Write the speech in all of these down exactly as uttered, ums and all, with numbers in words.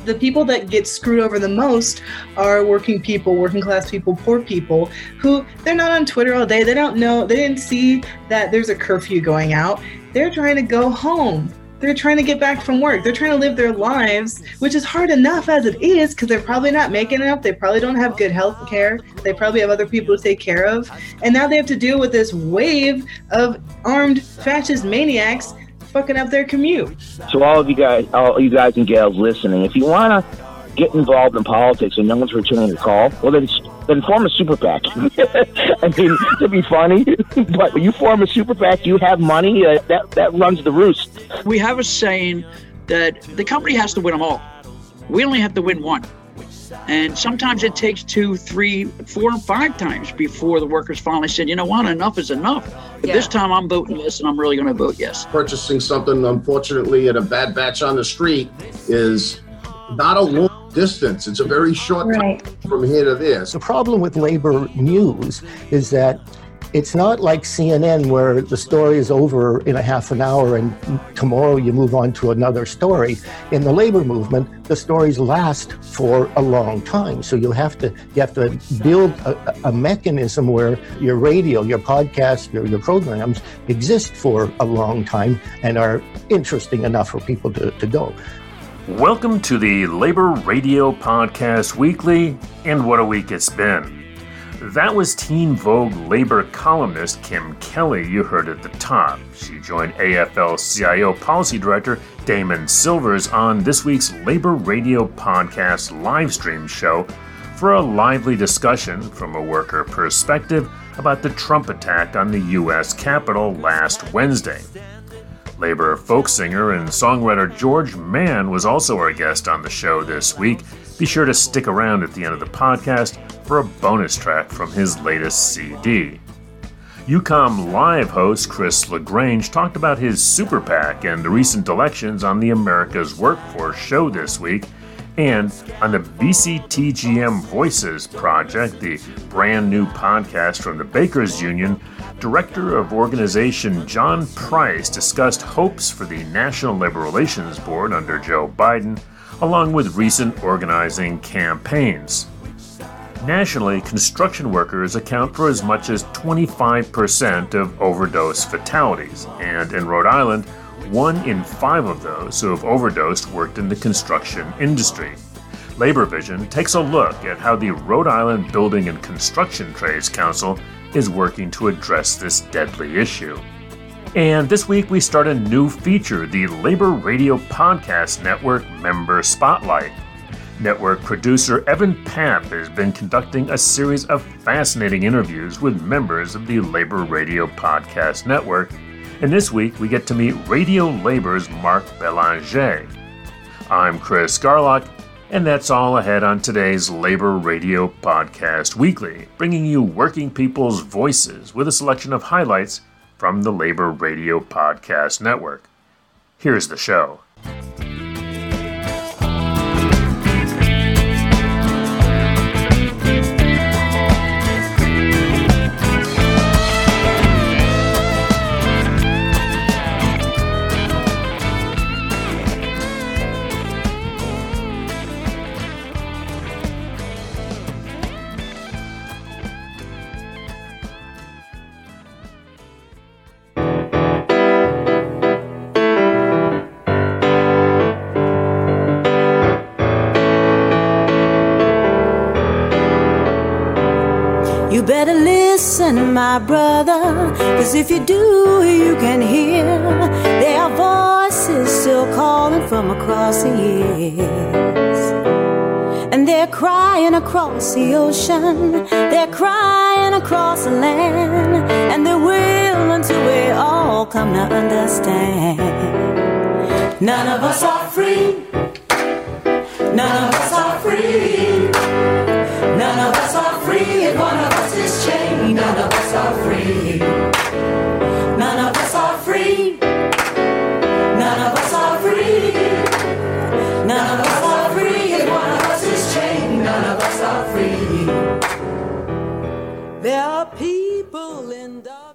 the people that get screwed over the most are working people, working class people, poor people, who they're not on Twitter all day. They don't know, they didn't see that there's a curfew going out. They're trying to go home. They're trying to get back from work. They're trying to live their lives, which is hard enough as it is, because they're probably not making enough. They probably don't have good health care. They probably have other people to take care of. And now they have to deal with this wave of armed fascist maniacs fucking up their commute. So all of you guys, all you guys and gals listening, if you want to get involved in politics and no one's returning your call, well then, then form a super PAC. I mean, to be funny, but when you form a super PAC, you have money, uh, that, that runs the roost. We have a saying that the company has to win them all. We only have to win one. And sometimes it takes two, three, four, and five times before the workers finally said, you know what, enough is enough. But yeah. This time I'm voting yes, and I'm really going to vote yes. Purchasing something, unfortunately, at a bad batch on the street is not a long distance. It's a very short right. time from here to there. The problem with labor news is that it's not like C N N where the story is over in a half an hour and tomorrow you move on to another story. In the labor movement, the stories last for a long time. So you have to you have to build a, a mechanism where your radio, your podcast, your, your programs exist for a long time and are interesting enough for people to, to go. Welcome to the Labor Radio Podcast Weekly, and what a week it's been. That was Teen Vogue labor columnist Kim Kelly you heard at the top. She joined A F L C I O Policy Director Damon Silvers on this week's Labor Radio Podcast livestream show for a lively discussion from a worker perspective about the Trump attack on the U S Capitol last Wednesday. Labor folk singer and songwriter George Mann was also our guest on the show this week. Be sure to stick around at the end of the podcast for a bonus track from his latest C D. U COM Live host Chris LaGrange talked about his super PAC and the recent elections on the America's Workforce show this week, and on the B C T G M Voices Project, the brand new podcast from the Bakers Union, Director of Organization John Price discussed hopes for the National Labor Relations Board under Joe Biden, along with recent organizing campaigns. Nationally, construction workers account for as much as twenty-five percent of overdose fatalities, and in Rhode Island, one in five of those who have overdosed worked in the construction industry. Labor Vision takes a look at how the Rhode Island Building and Construction Trades Council is working to address this deadly issue. And this week we start a new feature, the Labor Radio Podcast Network Member Spotlight. Network producer Evan Papp has been conducting a series of fascinating interviews with members of the Labor Radio Podcast Network, and this week we get to meet Radio Labor's Mark Belanger. I'm Chris Garlock, and that's all ahead on today's Labor Radio Podcast Weekly, bringing you working people's voices with a selection of highlights from the Labor Radio Podcast Network. Here's the show. You better listen, my brother, 'cause if you do, you can hear there are voices still calling from across the years. And they're crying across the ocean, they're crying across the land, and they will until we all come to understand. None of us are free, none of us are free, none of us are free, and one of us is chained. None of us are free, none of us are free, none of us are free, none of us are free, and one of us is chained. None of us are free. There are people in darkness.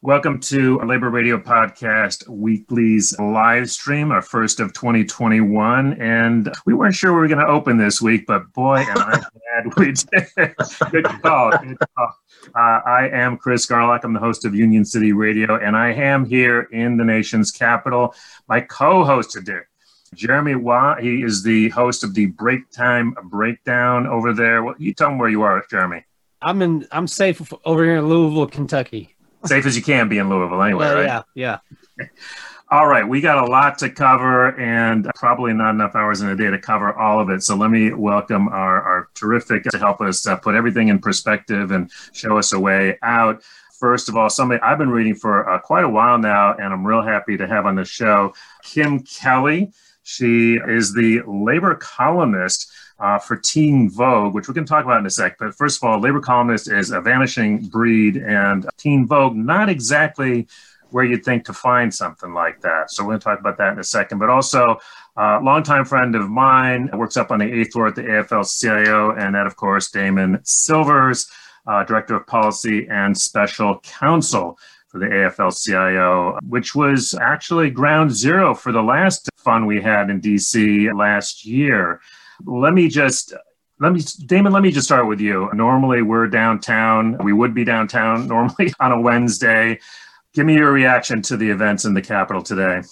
Welcome to our Labor Radio Podcast Weekly's live stream, our first of twenty twenty-one. And we weren't sure we were going to open this week, but boy, am I glad we did. Good call. Good call. Uh, I am Chris Garlock. I'm the host of Union City Radio, and I am here in the nation's capital. My co-host today, Jeremy Waugh. He is the host of the Break Time Breakdown over there. Well, you tell them where you are, Jeremy. I'm in. I'm safe over here in Louisville, Kentucky. Safe as you can be in Louisville anyway, well, right? Yeah, yeah. All right, we got a lot to cover and probably not enough hours in a day to cover all of it. So let me welcome our, our terrific to help us uh, put everything in perspective and show us a way out. First of all, somebody I've been reading for uh, quite a while now, and I'm real happy to have on the show, Kim Kelly. She is the labor columnist Uh, for Teen Vogue, which we can talk about in a sec. But first of all, labor columnist is a vanishing breed, and Teen Vogue, not exactly where you'd think to find something like that. So we're going to talk about that in a second. But also, a uh, longtime friend of mine, works up on the eighth floor at the A F L C I O, and that, of course, Damon Silvers, uh, Director of Policy and Special Counsel for the A F L C I O, which was actually ground zero for the last fun we had in D C last year. Let me just, let me, Damon, let me just start with you. Normally we're downtown. We would be downtown normally on a Wednesday. Give me your reaction to the events in the Capitol today.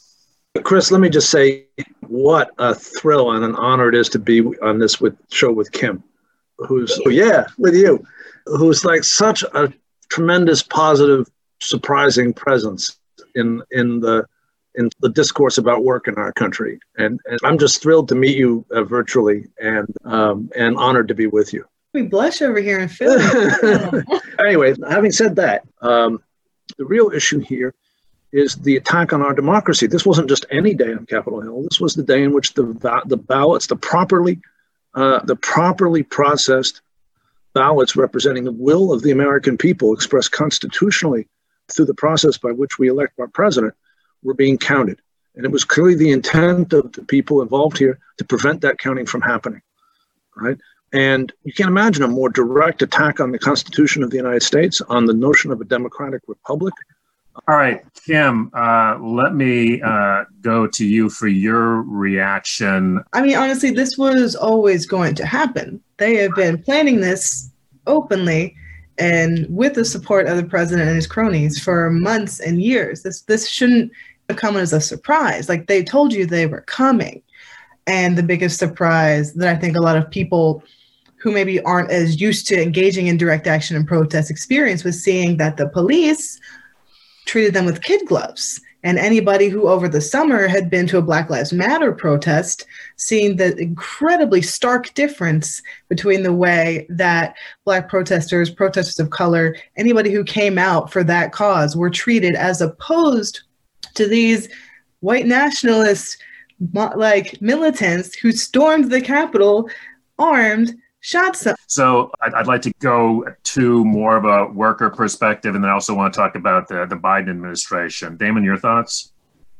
Chris, let me just say what a thrill and an honor it is to be on this with, show with Kim, who's, oh yeah, with you, who's like such a tremendous, positive, surprising presence in, in the, in the discourse about work in our country. And, and I'm just thrilled to meet you uh, virtually and um, and honored to be with you. We blush over here in Philly. Anyway, having said that, um, the real issue here is the attack on our democracy. This wasn't just any day on Capitol Hill. This was the day in which the the ballots, the properly uh, the properly processed ballots representing the will of the American people expressed constitutionally through the process by which we elect our president, were being counted. And it was clearly the intent of the people involved here to prevent that counting from happening, right? And you can't imagine a more direct attack on the Constitution of the United States, on the notion of a democratic republic. All right, Kim, uh, let me uh, go to you for your reaction. I mean, honestly, this was always going to happen. They have been planning this openly and with the support of the president and his cronies for months and years. This this shouldn't come as a surprise. Like, they told you they were coming. And the biggest surprise that I think a lot of people who maybe aren't as used to engaging in direct action and protest experience was seeing that the police treated them with kid gloves. And anybody who over the summer had been to a Black Lives Matter protest, seeing the incredibly stark difference between the way that Black protesters, protesters of color, anybody who came out for that cause were treated, as opposed to these white nationalist like militants who stormed the Capitol armed, shot some. So I'd, I'd like to go to more of a worker perspective, and then I also want to talk about the, the Biden administration. Damon, your thoughts?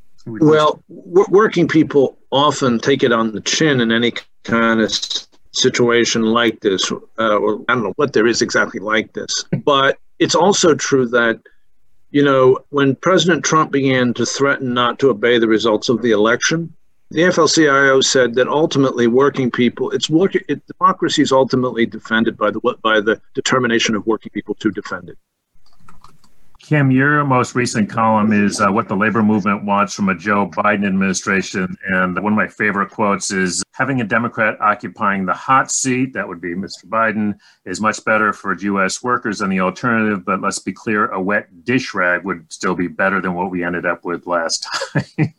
Well, w- working people often take it on the chin in any kind of situation like this, uh, or I don't know what there is exactly like this, but it's also true that, you know, when President Trump began to threaten not to obey the results of the election, the A F L C I O said that ultimately working people, it's work, it, democracy is ultimately defended by the by the determination of working people to defend it. Kim, your most recent column is uh, what the labor movement wants from a Joe Biden administration. And one of my favorite quotes is, having a Democrat occupying the hot seat, that would be Mister Biden, is much better for U S workers than the alternative. But let's be clear, a wet dish rag would still be better than what we ended up with last time.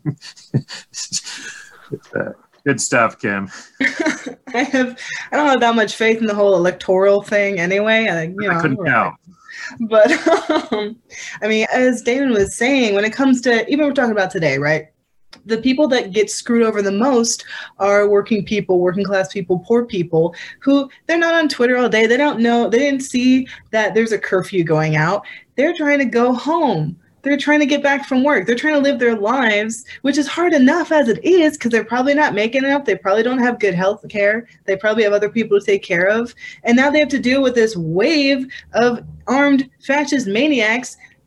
uh, good stuff, Kim. I have, I don't have that much faith in the whole electoral thing anyway. I, you know, I couldn't tell. But um, I mean, as Damon was saying, when it comes to, even we're talking about today, right? The people that get screwed over the most are working people, working class people, poor people who, they're not on Twitter all day. They don't know, they didn't see that there's a curfew going out. They're trying to go home. They're trying to get back from work. They're trying to live their lives, which is hard enough as it is, because they're probably not making enough. They probably don't have good health care. They probably have other people to take care of. And now they have to deal with this wave of armed fascist maniacs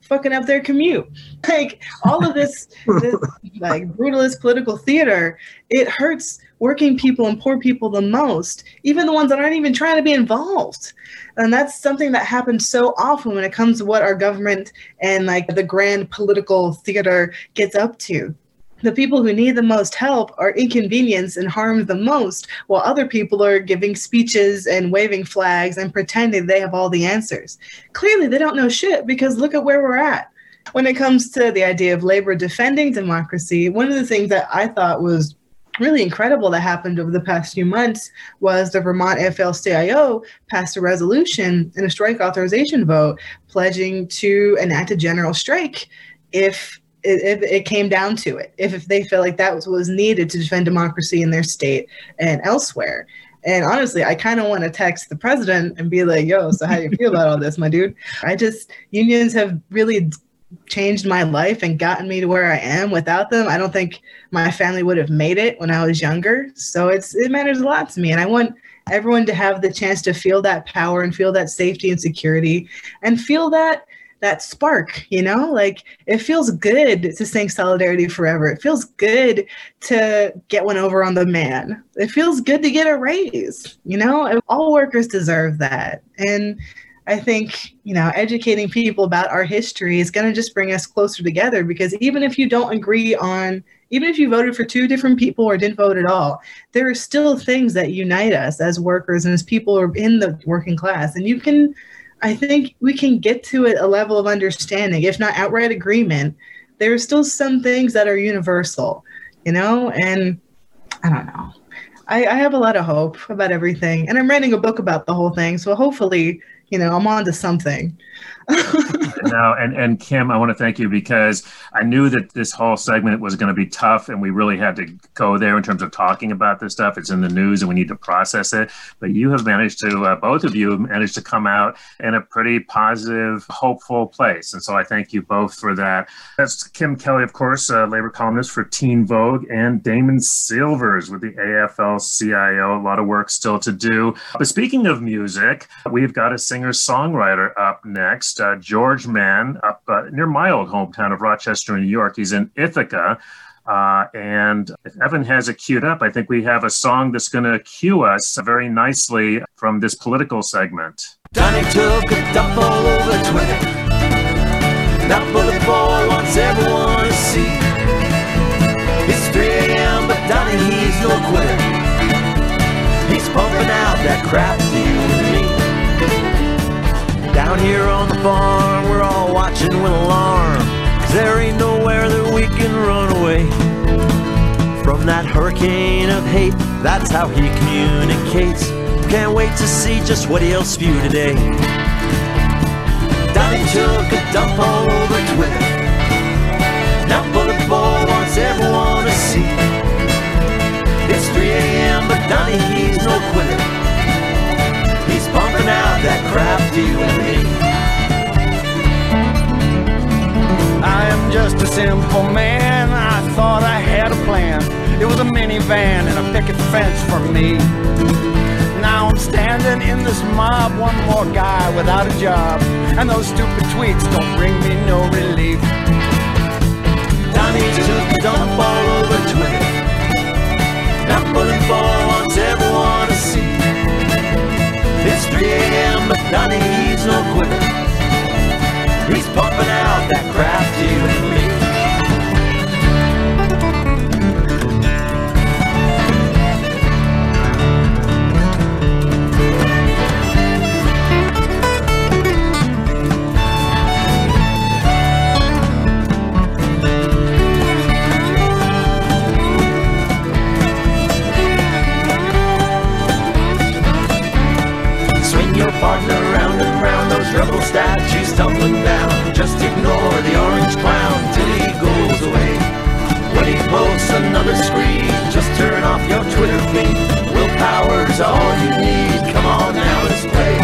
fucking up their commute. Like all of this, this like brutalist political theater, it hurts working people and poor people the most, even the ones that aren't even trying to be involved. And that's something that happens so often when it comes to what our government and like the grand political theater gets up to. The people who need the most help are inconvenienced and harmed the most, while other people are giving speeches and waving flags and pretending they have all the answers. Clearly, they don't know shit, because look at where we're at. When it comes to the idea of labor defending democracy, one of the things that I thought was really incredible that happened over the past few months was the Vermont A F L C I O passed a resolution in a strike authorization vote pledging to enact a general strike if If it came down to it, if, if they felt like that was what was needed to defend democracy in their state and elsewhere. And honestly, I kind of want to text the president and be like, yo, so how do you feel about all this, my dude? I just, unions have really changed my life and gotten me to where I am. Without them, I don't think my family would have made it when I was younger. So it's it matters a lot to me. And I want everyone to have the chance to feel that power and feel that safety and security and feel that that spark, you know, like it feels good to sing Solidarity Forever. It feels good to get one over on the man. It feels good to get a raise, you know, all workers deserve that. And I think, you know, educating people about our history is going to just bring us closer together, because even if you don't agree on, even if you voted for two different people or didn't vote at all, there are still things that unite us as workers and as people who are in the working class. And you can, I think we can get to a level of understanding, if not outright agreement. There are still some things that are universal, you know, and I don't know. I, I have a lot of hope about everything, and I'm writing a book about the whole thing. So hopefully, you know, I'm on to something. No, and, and Kim, I want to thank you, because I knew that this whole segment was going to be tough, and we really had to go there in terms of talking about this stuff. It's in the news and we need to process it. But you have managed to, uh, both of you have managed to come out in a pretty positive, hopeful place. And so I thank you both for that. That's Kim Kelly, of course, uh, labor columnist for Teen Vogue, and Damon Silvers with the A F L C I O. A lot of work still to do. But speaking of music, we've got a singer-songwriter up next. Uh, George Mann, up uh, near my old hometown of Rochester, New York. He's in Ithaca. Uh, and if Evan has it queued up, I think we have a song that's going to cue us very nicely from this political segment. Donnie took a dump all over Twitter. That bullet boy wants everyone to see. It's three a.m., but Donnie, he's no quitter. He's pumping out that crap to you and me. Down here on the farm, we're all watching with alarm, 'cause there ain't nowhere that we can run away from that hurricane of hate. That's how he communicates. Can't wait to see just what he'll spew today. Donnie took a dump all over Twitter. Now Bullet Boy wants everyone to see. It's three a.m., but Donnie, he's no quitter. He's pumping out that crap to you and me. I am just a simple man. I thought I had a plan. It was a minivan and a picket fence for me. Now I'm standing in this mob, one more guy without a job, and those stupid tweets don't bring me no relief. Donnie took a dump all over Twitter. Now Bullet Boy wants everyone to see. It's three a.m., but Donnie, he's no quitter. He's pumping out that crap to you and me. Swing your partner round and round, those rebel statues tumbling down. Just ignore the orange clown till he goes away. When he posts another screen, just turn off your Twitter feed. Willpower's all you need. Come on now, let's play.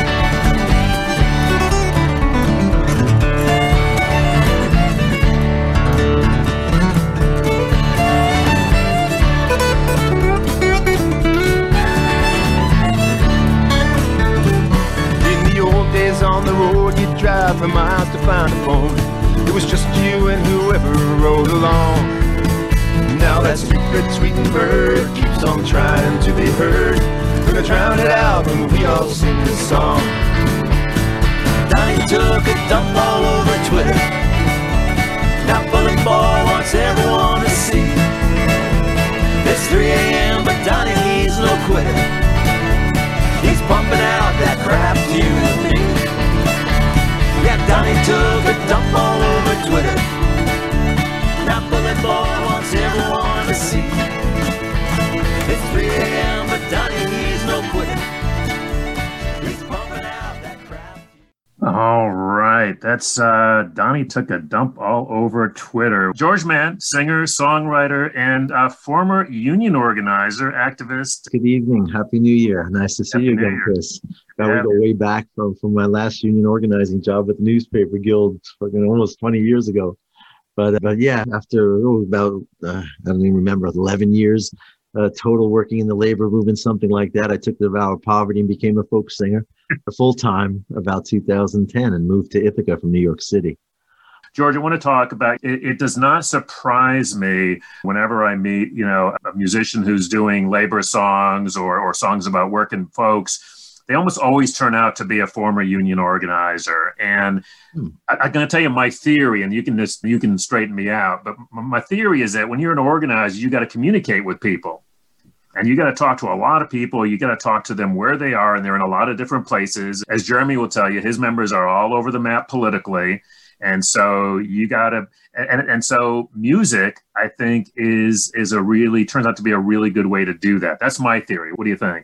On the road, you drive for miles to find a phone. It was just you and whoever rode along. Now that stupid sweetened bird keeps on trying to be heard. We're gonna drown it out when we all sing this song. Donnie took a dump all over Twitter. Now Bullet Boy wants everyone to see. It's three a.m. but Donnie, he's no quitter. He's pumping out that crap to you and me. Yeah, Donnie took a dump all over Twitter. Now Bullet Boy wants everyone to see. It's three a.m. but Donnie, he's no quitter. He's pumping out that crap. All right. That's uh, Donnie took a dump all over Twitter. George Mann, singer, songwriter, and uh, former union organizer, activist. Good evening. Happy New Year. Nice to see Happy you New again, Year. Chris. Now Yeah. we go way back from, from my last union organizing job at the Newspaper Guild fucking almost twenty years ago. But, uh, but yeah, after oh, about, uh, I don't even remember, eleven years uh, total working in the labor movement, something like that, I took the vow of poverty and became a folk singer full time about two thousand ten and moved to Ithaca from New York City. George, I want to talk about it. It does not surprise me whenever I meet, you know, a musician who's doing labor songs or, or songs about working folks. They almost always turn out to be a former union organizer. And hmm. I, I'm going to tell you my theory, and you can just you can straighten me out. But my theory is that when you're an organizer, you got to communicate with people. And you got to talk to a lot of people. You got to talk to them where they are, and they're in a lot of different places. As Jeremy will tell you, his members are all over the map politically. And so you got to, and, and so music, I think, is is a really, turns out to be a really good way to do that. That's my theory. What do you think?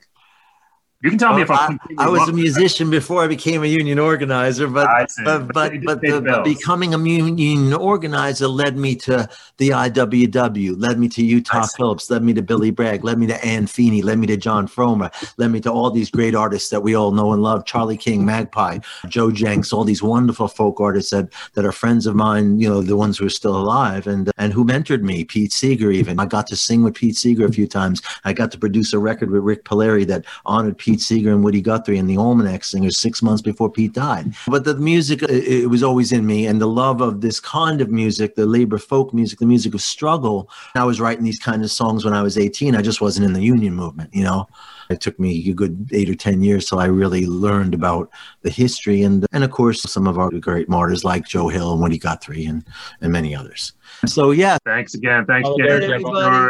You can tell me oh, if I'm I, I was a musician before I became a union organizer, but but but, but the, the becoming a union organizer led me to the I W W, led me to Utah Phillips, led me to Billy Bragg, led me to Ann Feeney, led me to John Fromer, led me to all these great artists that we all know and love, Charlie King, Magpie, Joe Jenks, all these wonderful folk artists that, that are friends of mine, you know, the ones who are still alive and and who mentored me, Pete Seeger even. I got to sing with Pete Seeger a few times. I got to produce a record with Rick Polari that honored Pete Seeger and Woody Guthrie and the Almanac Singers six months before Pete died. But the music, it, it was always in me, and the love of this kind of music, the labor folk music, the music of struggle. I was writing these kind of songs when I was eighteen. I just wasn't in the union movement, you know. It took me a good eight or ten years till I really learned about the history and, and of course, some of our great martyrs like Joe Hill and Woody Guthrie and, and many others. So, yeah. Thanks again. Thanks All again, everybody.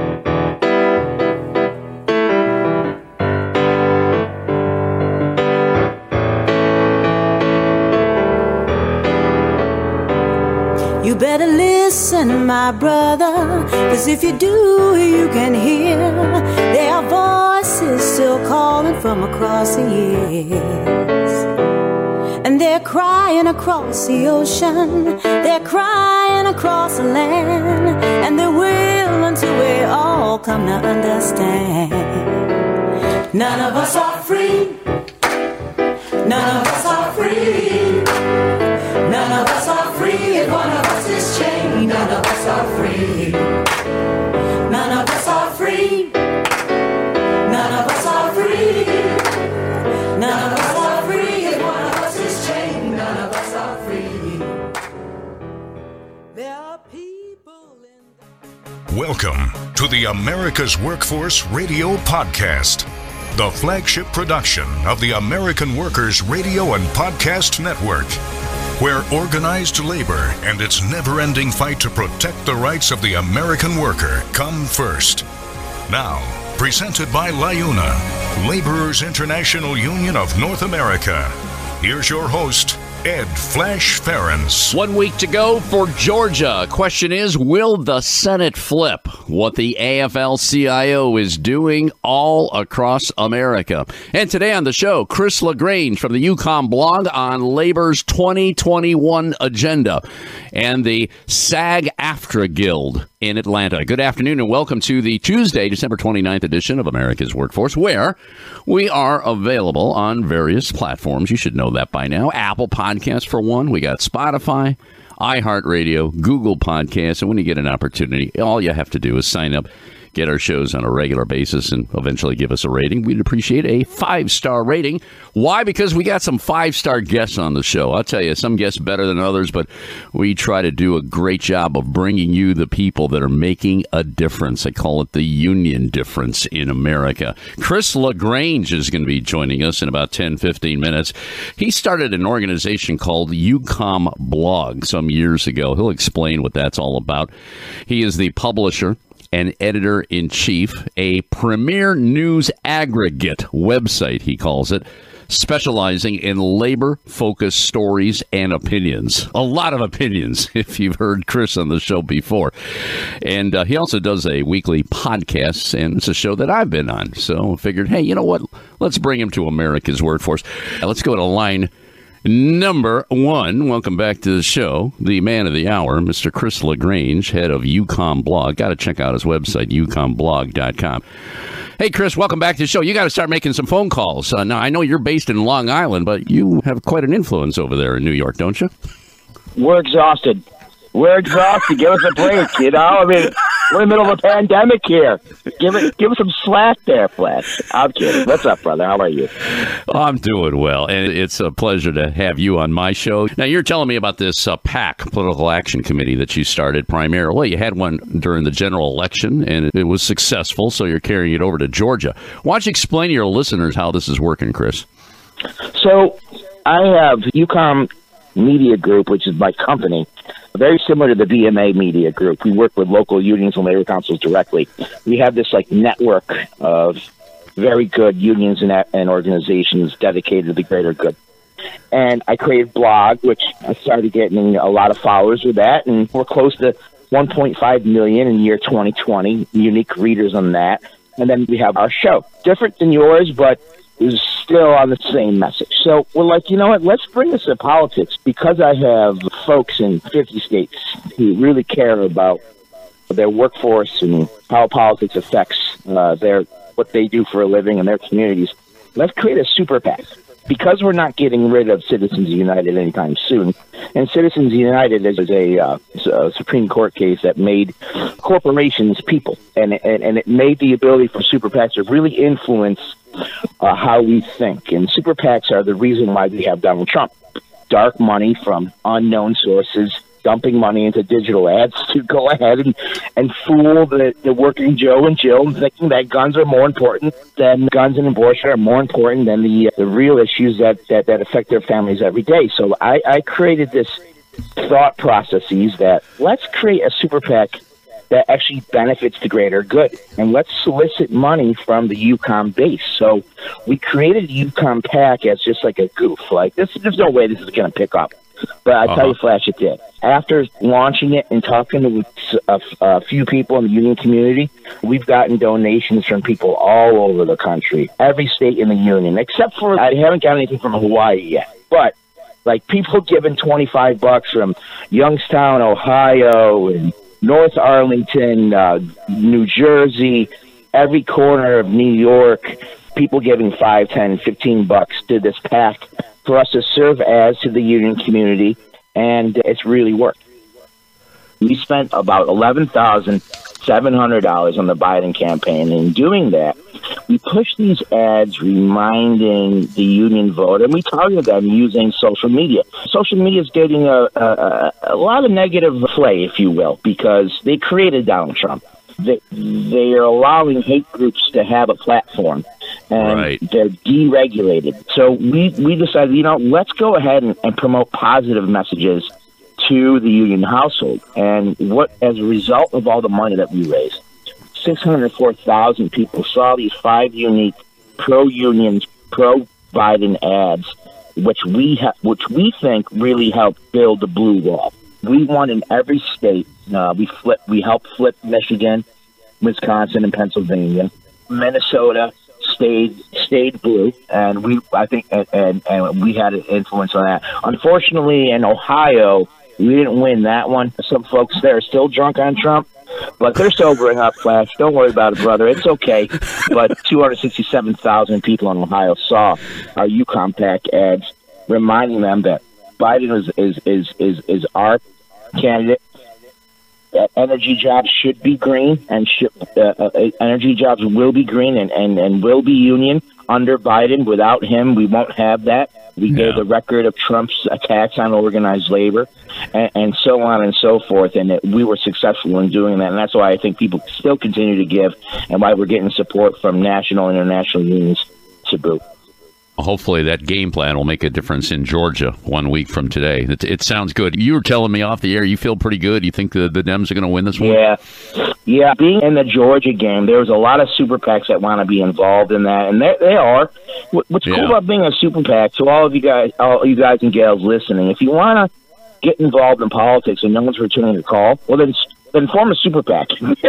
You better listen, my brother, 'cause if you do, you can hear their voices still calling from across the years. And they're crying across the ocean, they're crying across the land, and they will until we all come to understand. None of us are free, none of us are free, none of us are free, if one of us is chained, none of us are free, none of us are free, none of us are free, none of us are free, if one of us is chained, none of us are free. There are people in the... Welcome to the America's Workforce Radio Podcast, the flagship production of the American Workers Radio and Podcast Network, where organized labor and its never-ending fight to protect the rights of the American worker come first. Now, presented by LIUNA, Laborers International Union of North America. Here's your host, Ed Flash Ferens. One week to go for Georgia. Question is, will the Senate flip what the A F L C I O is doing all across America? And today on the show, Chris LaGrange from the UConn blog on Labor's twenty twenty-one agenda and the SAG-AFTRA Guild in Atlanta. Good afternoon and welcome to the Tuesday, December twenty-ninth edition of America's Workforce, where we are available on various platforms. You should know that by now. Apple Podcasts for one. We got Spotify, iHeartRadio, Google Podcasts. And when you get an opportunity, all you have to do is sign up. get our shows on a regular basis and eventually give us a rating, we'd appreciate a five-star rating. Why? Because we got some five-star guests on the show. I'll tell you, some guests better than others, but we try to do a great job of bringing you the people that are making a difference. I call it the union difference in America. Chris LaGrange is going to be joining us in about ten, fifteen minutes. He started an organization called UCOM Blog some years ago. He'll explain what that's all about. He is the publisher and editor-in-chief, a premier news aggregate website, he calls it, specializing in labor-focused stories and opinions. A lot of opinions, if you've heard Chris on the show before. And uh, he also does a weekly podcast, and it's a show that I've been on. So I figured, hey, you know what? Let's bring him to America's Workforce. Uh, let's go to line number one. Welcome back to the show, the man of the hour, Mister Chris LaGrange, head of UCOM Blog. Got to check out his website, U COM blog dot com. Hey, Chris, welcome back to the show. You got to start making some phone calls. Uh, now, I know you're based in Long Island, but you have quite an influence over there in New York, don't you? We're exhausted. We're exhausted. Give us a break, you know? I mean, we're in the middle of a pandemic here. Give it, give us some slack there, Flash. I'm kidding. What's up, brother? How are you? Oh, I'm doing well, and it's a pleasure to have you on my show. Now, you're telling me about this uh, PAC, Political Action Committee, that you started primarily. Well, you had one during the general election, and it was successful, so you're carrying it over to Georgia. Why don't you explain to your listeners how this is working, Chris? So, I have UCOM Media Group, which is my company, very similar to the V M A Media Group. We work with local unions and labor councils directly. We have this like network of very good unions and, and organizations dedicated to the greater good. And I created Blog, which I started getting a lot of followers with that, and we're close to one point five million in year twenty twenty, unique readers on that. And then we have our show. Different than yours, but is still on the same message. So we're like, you know what, let's bring this to politics, because I have folks in fifty states who really care about their workforce and how politics affects uh, their what they do for a living in their communities. Let's create a super PAC. Because we're not getting rid of Citizens United anytime soon, and Citizens United is a, uh, a Supreme Court case that made corporations people, and, and, and it made the ability for super PACs to really influence uh, how we think. And super PACs are the reason why we have Donald Trump. Dark money from unknown sources, dumping money into digital ads to go ahead and, and fool the, the working Joe and Jill, thinking that guns are more important than guns and abortion are more important than the the real issues that, that, that affect their families every day. So I, I created this thought processes that let's create a super PAC that actually benefits the greater good, and let's solicit money from the UCOM base. So we created UCOM PAC as just like a goof. Like this, there's no way this is going to pick up. But I tell uh-huh. you, Flash, it did. After launching it and talking to a, a few people in the union community, we've gotten donations from people all over the country, every state in the union, except for I haven't got anything from Hawaii yet. But like people giving twenty-five bucks from Youngstown, Ohio, and North Arlington, uh, New Jersey, every corner of New York, people giving five, ten, fifteen bucks to this PAC for us to serve as to the union community, and it's really worked. We spent about eleven thousand seven hundred dollars on the Biden campaign. And in doing that, we pushed these ads reminding the union vote, and we targeted them using social media. Social media is getting a, a, a lot of negative play, if you will, because they created Donald Trump. They, they are allowing hate groups to have a platform, and right. they're deregulated. So we, we decided, you know, let's go ahead and, and promote positive messages to the union household. And what, as a result of all the money that we raised, six hundred four thousand people saw these five unique pro-union, pro-Biden ads, which we ha- which we think really helped build the blue wall. We won in every state. Uh, we flip. We helped flip Michigan, Wisconsin, and Pennsylvania. Minnesota stayed stayed blue, and we I think and, and, and we had an influence on that. Unfortunately, in Ohio, we didn't win that one. Some folks there are still drunk on Trump, but they're sobering up, Flash. Don't worry about it, brother. It's okay. But two hundred sixty-seven thousand people in Ohio saw our UCOM PAC ads, reminding them that Biden is is is is, is our candidate, uh, energy jobs should be green, and should, uh, uh, energy jobs will be green and, and, and will be union under Biden. Without him, we won't have that. We yeah. gave the record of Trump's attacks on organized labor, and, and so on and so forth. And it, we were successful in doing that. And that's why I think people still continue to give, and why we're getting support from national and international unions to boot. Hopefully that game plan will make a difference in Georgia one week from today. It, it sounds good. You were telling me off the air you feel pretty good. You think the, the Dems are going to win this one? Yeah. Yeah. Being in the Georgia game, there was a lot of super PACs that want to be involved in that, and they, they are. What's cool yeah. about being a super PAC, to all of you guys, all you guys and gals listening, if you want to get involved in politics and no one's returning your call, well, then then form a super PAC.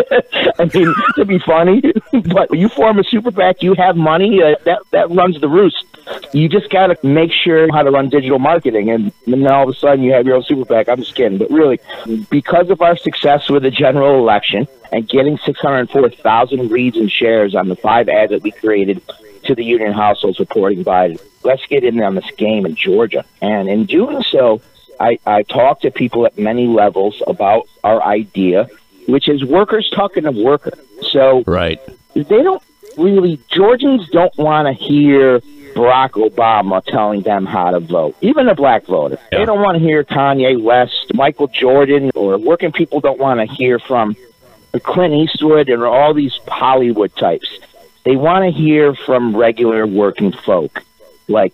I mean, to be funny, but you form a super PAC, you have money, uh, that that runs the roost. You just got to make sure how to run digital marketing, and then all of a sudden you have your own super PAC. I'm just kidding. But really, because of our success with the general election and getting six hundred four thousand reads and shares on the five ads that we created to the union households supporting Biden, let's get in on this game in Georgia. And in doing so, I, I talked to people at many levels about our idea, which is workers talking to workers. So right. they don't really, Georgians don't want to hear Barack Obama telling them how to vote, even the black voter. Yeah. They don't want to hear Kanye West, Michael Jordan, or working people don't want to hear from Clint Eastwood and all these Hollywood types. They want to hear from regular working folk, like,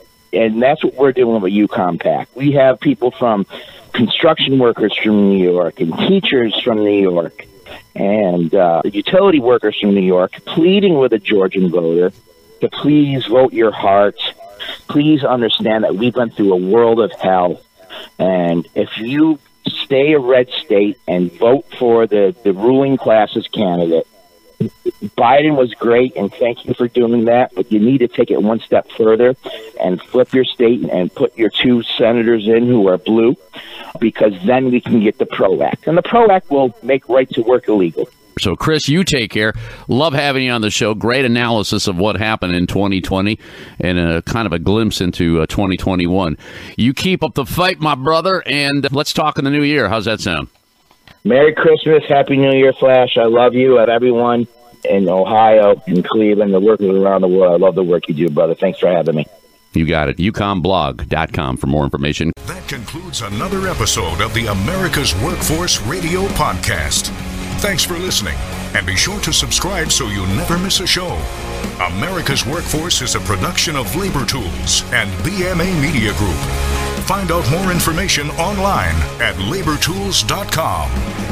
and that's what we're doing with UConn PAC. We have people from construction workers from New York and teachers from New York and uh, utility workers from New York pleading with a Georgian voter to please vote your heart. Please understand that we've been through a world of hell. And if you stay a red state and vote for the, the ruling class's candidate, Biden was great, and thank you for doing that, but you need to take it one step further and flip your state and put your two senators in who are blue, because then we can get the PRO Act. And the PRO Act will make right to work illegal. So, Chris, you take care. Love having you on the show. Great analysis of what happened in twenty twenty and a kind of a glimpse into uh, twenty twenty-one. You keep up the fight, my brother, and let's talk in the new year. How's that sound? Merry Christmas, Happy New Year, Flash. I love you and everyone in Ohio, in Cleveland, the workers around the world. I love the work you do, brother. Thanks for having me. You got it. U conn blog dot com for more information. That concludes another episode of the America's Workforce Radio Podcast. Thanks for listening, and be sure to subscribe so you never miss a show. America's Workforce is a production of Labor Tools and B M A Media Group. Find out more information online at labor tools dot com.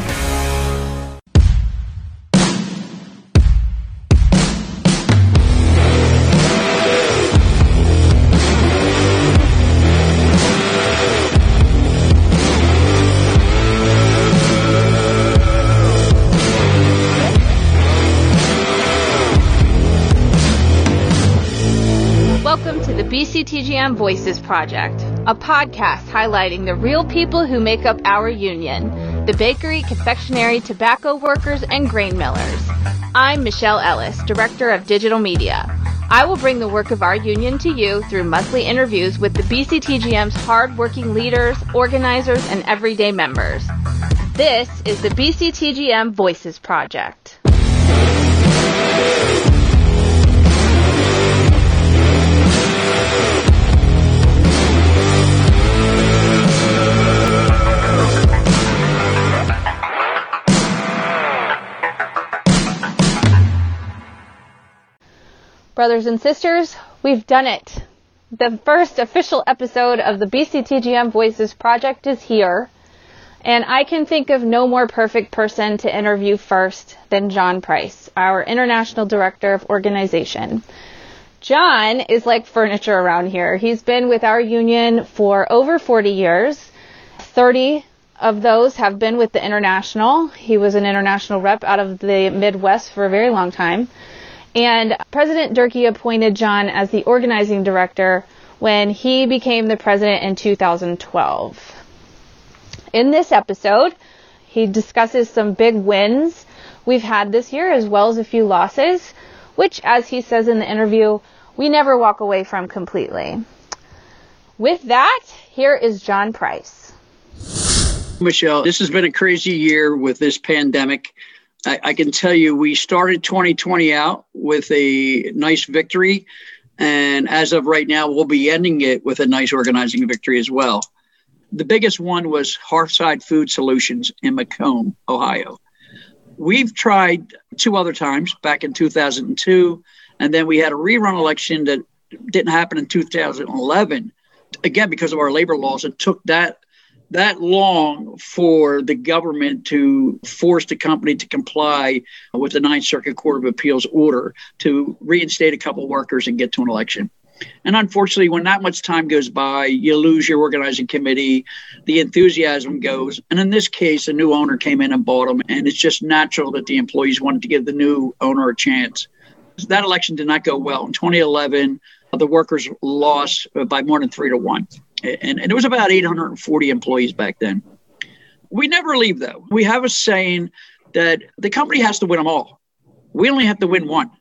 Welcome to the B C T G M Voices Project, a podcast highlighting the real people who make up our union, the bakery, confectionery, tobacco workers, and grain millers. I'm Michelle Ellis, Director of Digital Media. I will bring the work of our union to you through monthly interviews with the B C T G M's hard-working leaders, organizers, and everyday members. This is the B C T G M Voices Project. Brothers and sisters, we've done it. The first official episode of the B C T G M Voices Project is here, and I can think of no more perfect person to interview first than John Price, our International Director of Organization. John is like furniture around here. He's been with our union for over forty years. thirty of those have been with the International. He was an international rep out of the Midwest for a very long time. And President Durkee appointed John as the organizing director when he became the president in two thousand twelve. In this episode, he discusses some big wins we've had this year, as well as a few losses, which, as he says in the interview, we never walk away from completely. With that, here is John Price. Michelle, this has been a crazy year with this pandemic. I, I can tell you we started twenty twenty out with a nice victory. And as of right now, we'll be ending it with a nice organizing victory as well. The biggest one was Hearthside Food Solutions in Macomb, Ohio. We've tried two other times back in two thousand two, and then we had a rerun election that didn't happen in two thousand eleven. Again, because of our labor laws, it took that that long for the government to force the company to comply with the Ninth Circuit Court of Appeals order to reinstate a couple of workers and get to an election. And unfortunately, when that much time goes by, you lose your organizing committee, the enthusiasm goes. And in this case, a new owner came in and bought them. And it's just natural that the employees wanted to give the new owner a chance. That election did not go well. In twenty eleven, the workers lost by more than three to one. And, and it was about eight hundred forty employees back then. We never leave, though. We have a saying that the company has to win them all. We only have to win one.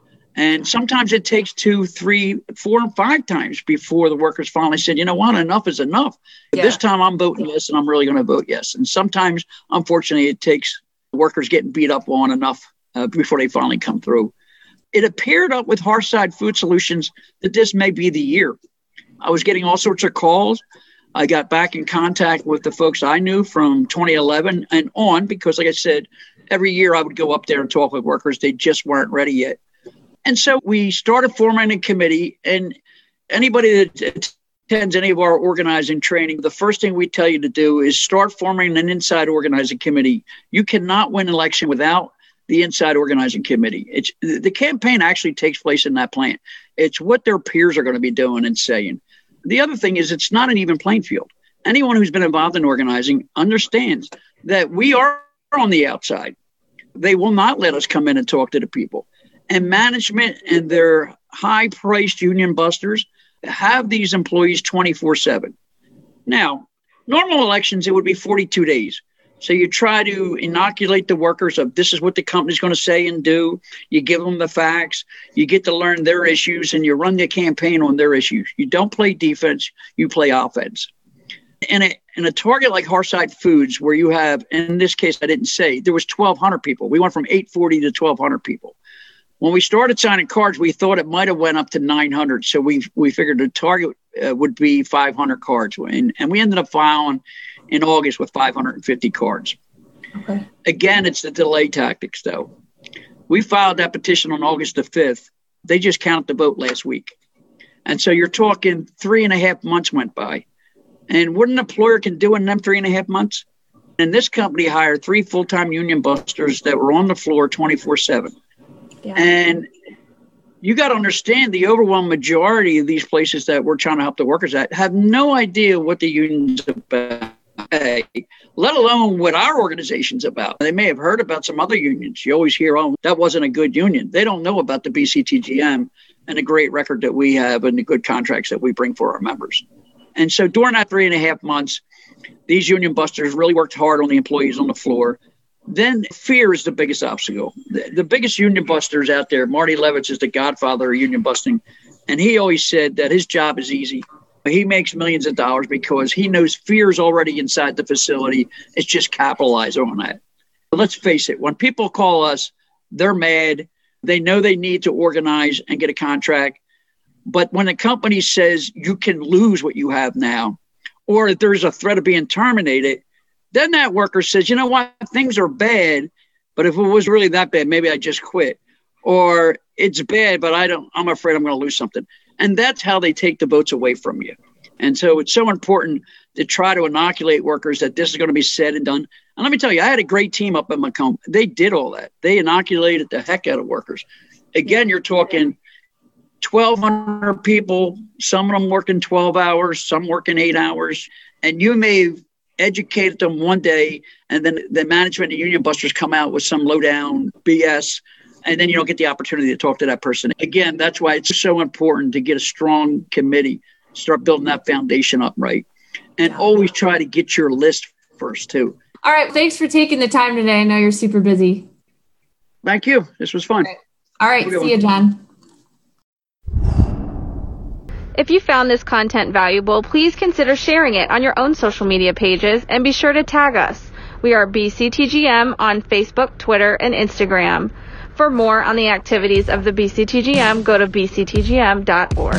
And sometimes it takes two, three, four, and five times before the workers finally said, you know what, enough is enough. Yeah. This time I'm voting yes, and I'm really going to vote yes. And sometimes, unfortunately, it takes workers getting beat up on enough uh, before they finally come through. It appeared up with Hearthside Food Solutions that this may be the year. I was getting all sorts of calls. I got back in contact with the folks I knew from twenty eleven and on, because like I said, every year I would go up there and talk with workers. They just weren't ready yet. And so we started forming a committee, and anybody that attends any of our organizing training, the first thing we tell you to do is start forming an inside organizing committee. You cannot win an election without the inside organizing committee. It's the campaign actually takes place in that plant. It's what their peers are going to be doing and saying. The other thing is it's not an even playing field. Anyone who's been involved in organizing understands that we are on the outside. They will not let us come in and talk to the people. And management and their high-priced union busters have these employees twenty-four seven. Now, normal elections, it would be forty-two days. So you try to inoculate the workers of this is what the company's going to say and do. You give them the facts. You get to learn their issues, and you run the campaign on their issues. You don't play defense. You play offense. In a, in a target like Hearthside Foods, where you have, in this case, I didn't say, there was twelve hundred people. We went from eight forty to twelve hundred people. When we started signing cards, we thought it might have went up to nine hundred. So we we figured the target uh, would be five hundred cards. And, and we ended up filing in August with five hundred fifty cards. Okay. Again, it's the delay tactics, though. We filed that petition on August the fifth. They just counted the vote last week. And so you're talking three and a half months went by. And what an employer can do in them three and a half months? And this company hired three full-time union busters that were on the floor twenty-four seven. Yeah. And you got to understand the overwhelming majority of these places that we're trying to help the workers at have no idea what the union's about, let alone what our organization's about. They may have heard about some other unions. You always hear, oh, that wasn't a good union. They don't know about the B C T G M and the great record that we have and the good contracts that we bring for our members. And so during that three and a half months, these union busters really worked hard on the employees on the floor. Then fear is the biggest obstacle. The, the biggest union busters out there, Marty Levitz is the godfather of union busting. And he always said that his job is easy. He makes millions of dollars because he knows fear is already inside the facility. It's just capitalize on that. But let's face it, when people call us, they're mad. They know they need to organize and get a contract. But when a company says you can lose what you have now, or if there's a threat of being terminated, then that worker says, you know what, things are bad, but if it was really that bad, maybe I just quit. Or it's bad, but I don't, I'm afraid I'm going to lose something. And that's how they take the votes away from you. And so it's so important to try to inoculate workers that this is going to be said and done. And let me tell you, I had a great team up in Macomb. They did all that. They inoculated the heck out of workers. Again, you're talking twelve hundred people, some of them working twelve hours, some working eight hours. And you may have educated them one day, and then the management and union busters come out with some low down B S, and then you don't get the opportunity to talk to that person. Again, that's why it's so important to get a strong committee, start building that foundation up right, and always try to get your list first too. All right. Thanks for taking the time today. I know you're super busy. Thank you. This was fun. All right. See you, John. If you found this content valuable, please consider sharing it on your own social media pages and be sure to tag us. We are B C T G M on Facebook, Twitter, and Instagram. For more on the activities of the B C T G M, go to b c t g m dot org.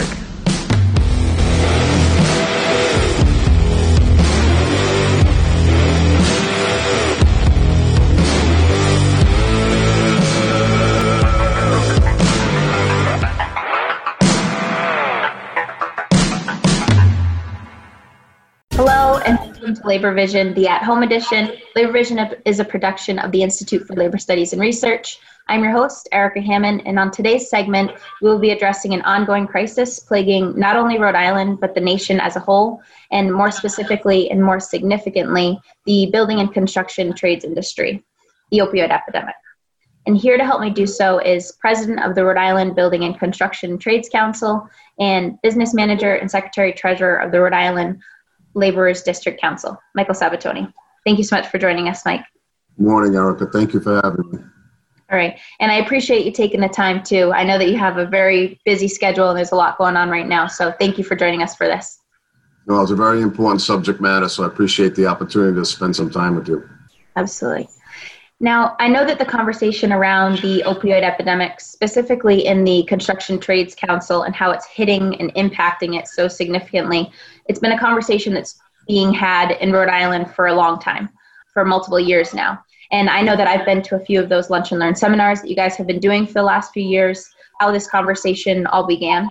Hello and welcome to Labor Vision, the at-home edition. Labor Vision is a production of the Institute for Labor Studies and Research. I'm your host, Erica Hammond, and on today's segment, we will be addressing an ongoing crisis plaguing not only Rhode Island, but the nation as a whole, and more specifically and more significantly, the building and construction trades industry, the opioid epidemic. And here to help me do so is President of the Rhode Island Building and Construction Trades Council and Business Manager and Secretary Treasurer of the Rhode Island Laborers District Council, Michael Sabatoni. Thank you so much for joining us, Mike. Morning, Erica. Thank you for having me. All right. And I appreciate you taking the time too. I know that you have a very busy schedule and there's a lot going on right now. So thank you for joining us for this. No, it's a very important subject matter, so I appreciate the opportunity to spend some time with you. Absolutely. Now, I know that the conversation around the opioid epidemic, specifically in the Construction Trades Council and how it's hitting and impacting it so significantly, it's been a conversation that's being had in Rhode Island for a long time, for multiple years now. And I know that I've been to a few of those lunch and learn seminars that you guys have been doing for the last few years, how this conversation all began.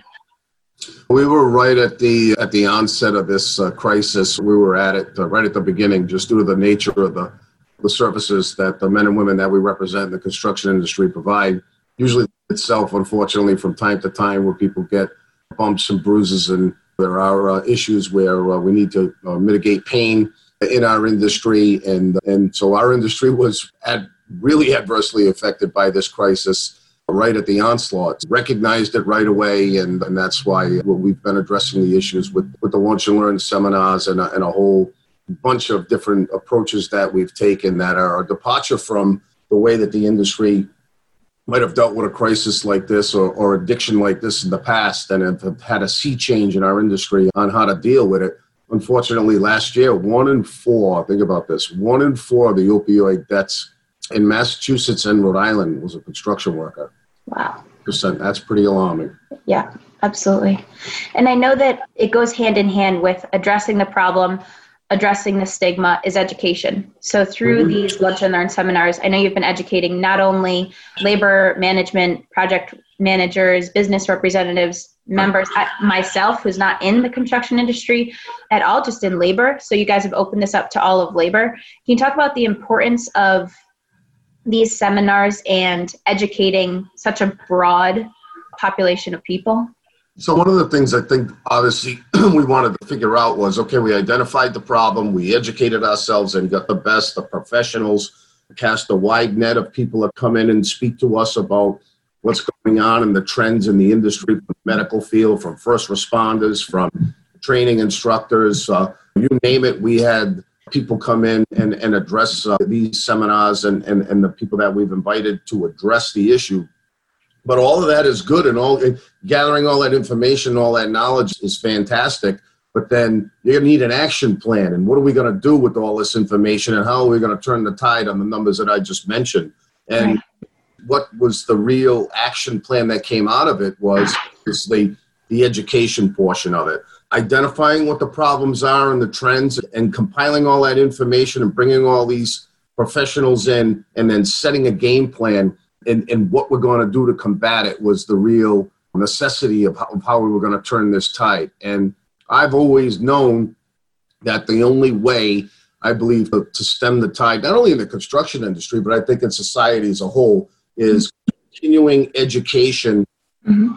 We were right at the at the onset of this uh, crisis. We were at it uh, right at the beginning, just due to the nature of the the services that the men and women that we represent in the construction industry provide. Usually itself, unfortunately, from time to time where people get bumps and bruises, and there are uh, issues where uh, we need to uh, mitigate pain in our industry. And and so our industry was ad- really adversely affected by this crisis right at the onslaught. Recognized it right away, and, and that's why well, we've been addressing the issues with, with the Lunch and Learn seminars and a, and a whole bunch of different approaches that we've taken that are a departure from the way that the industry might have dealt with a crisis like this or, or addiction like this in the past, and have had a sea change in our industry on how to deal with it. Unfortunately, last year, one in four, think about this, one in four of the opioid deaths in Massachusetts and Rhode Island was a construction worker. Wow. That's pretty alarming. Yeah, absolutely. And I know that it goes hand in hand with addressing the problem, addressing the stigma is education. So through mm-hmm. these Lunch and Learn seminars, I know you've been educating not only labor management, project managers, business representatives, members, I, myself, who's not in the construction industry at all, just in labor. So you guys have opened this up to all of labor. Can you talk about the importance of these seminars and educating such a broad population of people? So one of the things I think obviously we wanted to figure out was, okay, we identified the problem, we educated ourselves and got the best, the professionals, cast a wide net of people that come in and speak to us about what's going on and the trends in the industry, from the medical field, from first responders, from training instructors, uh, you name it. We had people come in and, and address uh, these seminars and, and, and the people that we've invited to address the issue. But all of that is good, and all and gathering all that information, all that knowledge is fantastic. But then you're going to need an action plan. And what are we going to do with all this information, and how are we going to turn the tide on the numbers that I just mentioned? And right. what was the real action plan that came out of it was, was the, the education portion of it. Identifying what the problems are and the trends, and compiling all that information and bringing all these professionals in, and then setting a game plan and, and what we're going to do to combat it was the real necessity of how, of how we were going to turn this tide. And I've always known that the only way, I believe, to, to stem the tide, not only in the construction industry, but I think in society as a whole, is continuing education, mm-hmm.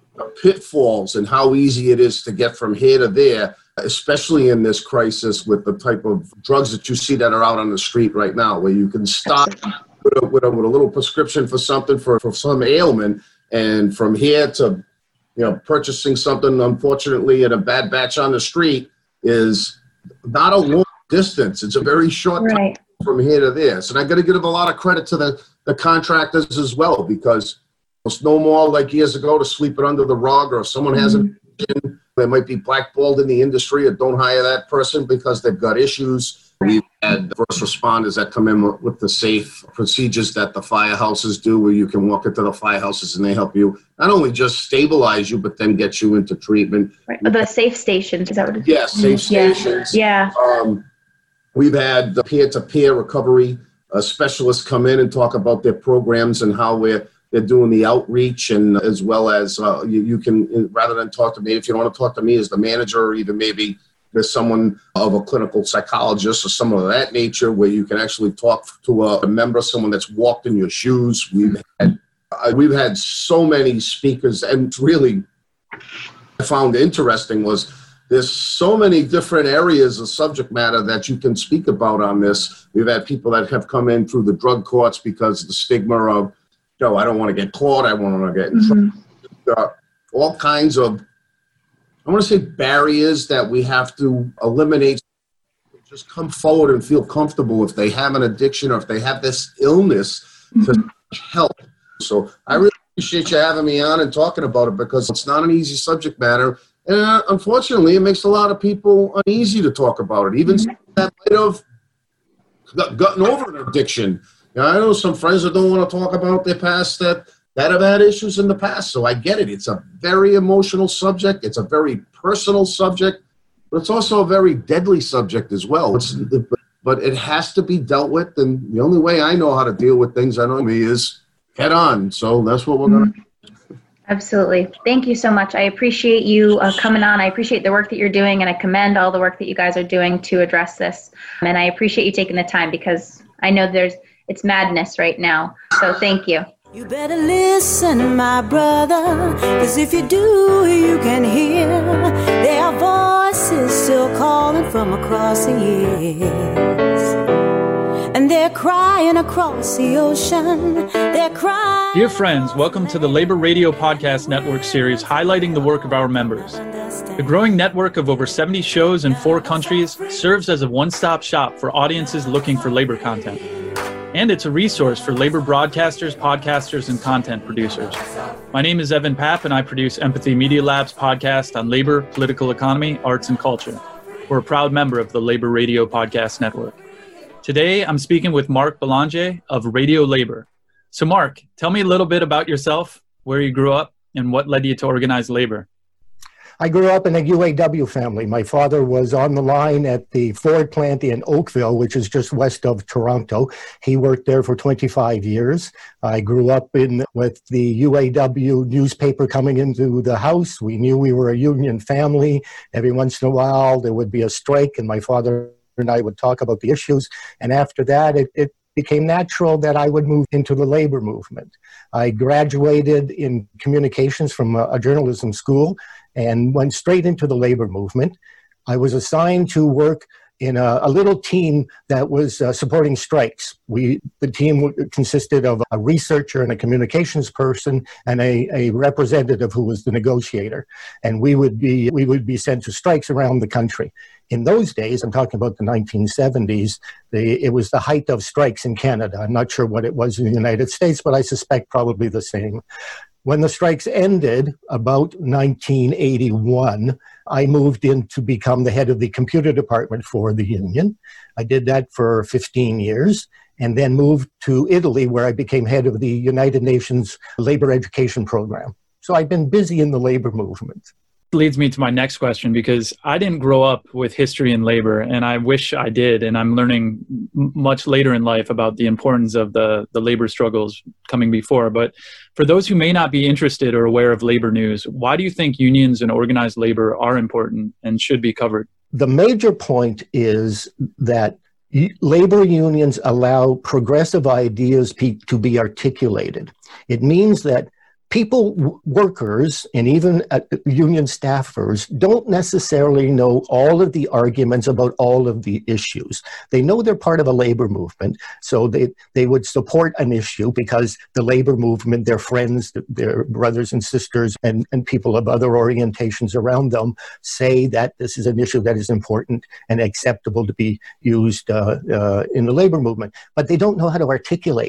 pitfalls, and how easy it is to get from here to there, especially in this crisis with the type of drugs that you see that are out on the street right now, where you can stop with a, with a, with a little prescription for something, for, for some ailment, and from here to, you know, purchasing something, unfortunately, at a bad batch on the street is not a long distance. It's a very short right. time from here to there. So I got to give a lot of credit to the, the contractors as well, because it's no more like years ago to sweep it under the rug, or if someone mm-hmm. hasn't They might be blackballed in the industry or don't hire that person because they've got issues. We've had first responders that come in with the safe procedures that the firehouses do, where you can walk into the firehouses and they help you not only just stabilize you, but then get you into treatment. Right. The safe stations, is that what it is? Yes, safe stations. Yeah. Um, we've had the peer-to-peer recovery uh, specialists come in and talk about their programs and how we're they're doing the outreach, and as well as uh, you, you can, rather than talk to me, if you don't want to talk to me as the manager, or even maybe there's someone of a clinical psychologist or someone of that nature, where you can actually talk to a, a member, someone that's walked in your shoes. We've had, uh, we've had so many speakers, and really I found interesting was there's so many different areas of subject matter that you can speak about on this. We've had people that have come in through the drug courts because of the stigma of, no, I don't want to get caught. I want to get in mm-hmm. trouble. Uh, all kinds of, I want to say, barriers that we have to eliminate. Just come forward and feel comfortable if they have an addiction or if they have this illness mm-hmm. to help. So I really appreciate you having me on and talking about it, because it's not an easy subject matter. And uh, unfortunately, it makes a lot of people uneasy to talk about it, even mm-hmm. that might have gotten over an addiction. Now, I know some friends that don't want to talk about their past that, that have had issues in the past, so I get it. It's a very emotional subject. It's a very personal subject, but it's also a very deadly subject as well. It's, but it has to be dealt with, and the only way I know how to deal with things, I know me, is head on. So that's what we're going to do. Absolutely. Thank you so much. I appreciate you uh, coming on. I appreciate the work that you're doing, and I commend all the work that you guys are doing to address this. And I appreciate you taking the time, because I know there's it's madness right now. So thank you. You better listen, my brother, 'cause if you do, you can hear their voices still calling from across the years. And they're crying across the ocean. They're crying. Dear friends, welcome to the Labor Radio Podcast Network series highlighting the work of our members. The growing network of over seventy shows in four countries serves as a one-stop shop for audiences looking for labor content. And it's a resource for labor broadcasters, podcasters, and content producers. My name is Evan Papp, and I produce Empathy Media Lab's podcast on labor, political economy, arts, and culture. We're a proud member of the Labor Radio Podcast Network. Today, I'm speaking with Mark Belanger of Radio Labor. So Mark, tell me a little bit about yourself, where you grew up, and what led you to organize labor. I grew up in a U A W family. My father was on the line at the Ford plant in Oakville, which is just west of Toronto. He worked there for twenty-five years. I grew up in with the U A W newspaper coming into the house. We knew we were a union family. Every once in a while, there would be a strike, and my father and I would talk about the issues. And after that, it, it became natural that I would move into the labor movement. I graduated in communications from a, a journalism school and went straight into the labor movement. I was assigned to work in a, a little team that was uh, supporting strikes. We, the team w- consisted of a researcher and a communications person and a, a representative who was the negotiator. And we would be we would be sent to strikes around the country. In those days, I'm talking about the nineteen seventies, the, it was the height of strikes in Canada. I'm not sure what it was in the United States, but I suspect probably the same. When the strikes ended, about nineteen eighty-one, I moved in to become the head of the computer department for the union. I did that for fifteen years, and then moved to Italy, where I became head of the United Nations Labor Education Program. So I've been busy in the labor movement. Leads me to my next question, because I didn't grow up with history and labor, and I wish I did. And I'm learning m- much later in life about the importance of the, the labor struggles coming before. But for those who may not be interested or aware of labor news, why do you think unions and organized labor are important and should be covered? The major point is that labor unions allow progressive ideas pe- to be articulated. It means that people, workers, and even uh, union staffers don't necessarily know all of the arguments about all of the issues. They know they're part of a labor movement, so they, they would support an issue because the labor movement, their friends, their brothers and sisters, and, and people of other orientations around them say that this is an issue that is important and acceptable to be used uh, uh, in the labor movement. But they don't know how to articulate it.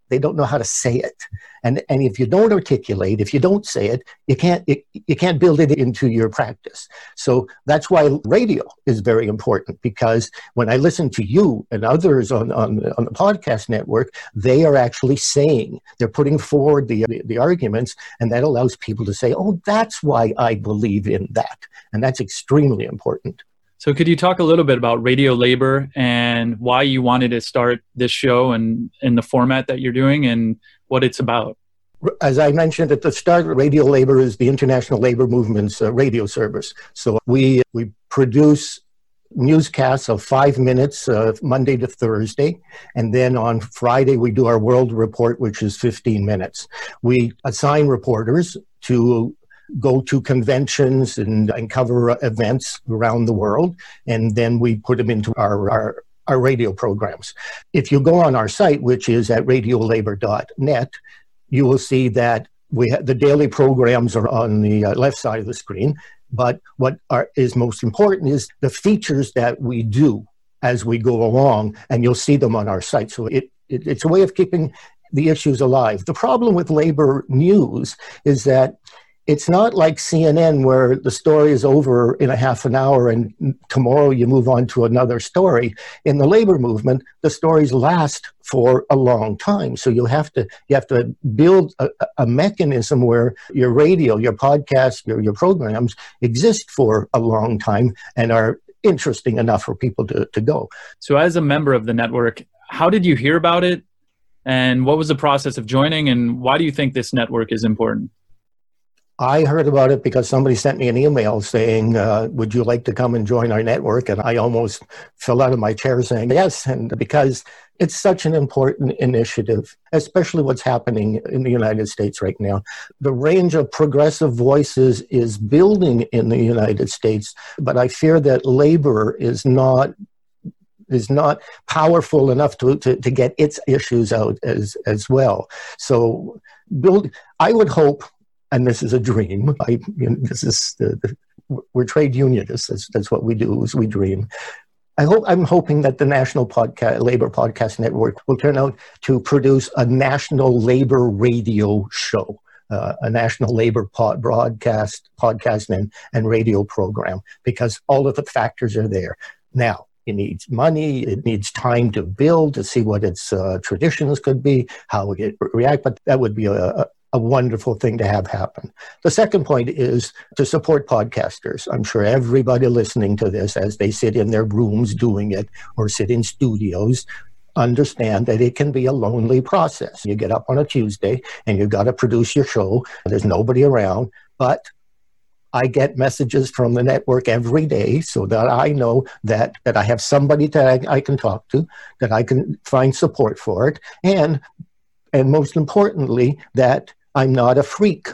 they don't know how to say it. And and if you don't articulate, if you don't say it, you can't it, you can't build it into your practice. So that's why radio is very important, because when I listen to you and others on on, on the podcast network, they are actually saying, they're putting forward the, the the arguments, and that allows people to say, oh, that's why I believe in that. And that's extremely important. So could you talk a little bit about Radio Labor and why you wanted to start this show and in the format that you're doing and what it's about? As I mentioned at the start, Radio Labor is the International Labor Movement's uh, radio service. So we we produce newscasts of five minutes, uh, Monday to Thursday. And then on Friday, we do our World Report, which is fifteen minutes. We assign reporters to go to conventions and, and cover events around the world, and then we put them into our, our, our radio programs. If you go on our site, which is at radio labor dot net, you will see that we ha- the daily programs are on the uh, left side of the screen, but what are, is most important is the features that we do as we go along, and you'll see them on our site. So it, it it's a way of keeping the issues alive. The problem with labor news is that it's not like C N N where the story is over in a half an hour and tomorrow you move on to another story. In the labor movement, the stories last for a long time. So you have to you have to build a, a mechanism where your radio, your podcast, your, your programs exist for a long time and are interesting enough for people to, to go. So as a member of the network, how did you hear about it? And what was the process of joining? And why do you think this network is important? I heard about it because somebody sent me an email saying, uh, would you like to come and join our network? And I almost fell out of my chair saying yes, and because it's such an important initiative, especially what's happening in the United States right now. The range of progressive voices is building in the United States, but I fear that labor is not is not powerful enough to, to, to get its issues out as, as well. So build, I would hope, and this is a dream. I, you know, this is the, the, we're trade unionists. That's, that's what we do. Is we dream. I hope I'm hoping that the National Podcast Labor Podcast Network will turn out to produce a national labor radio show, uh, a national labor pod, broadcast podcast and and radio program, because all of the factors are there. Now, it needs money. It needs time to build, to see what its uh, traditions could be, how it react. But that would be a, a a wonderful thing to have happen. The second point is to support podcasters. I'm sure everybody listening to this, as they sit in their rooms doing it or sit in studios, understand that it can be a lonely process. You get up on a Tuesday and you've got to produce your show. There's nobody around, but I get messages from the network every day so that I know that, that I have somebody that I, I can talk to, that I can find support for it, and and most importantly, that I'm not a freak.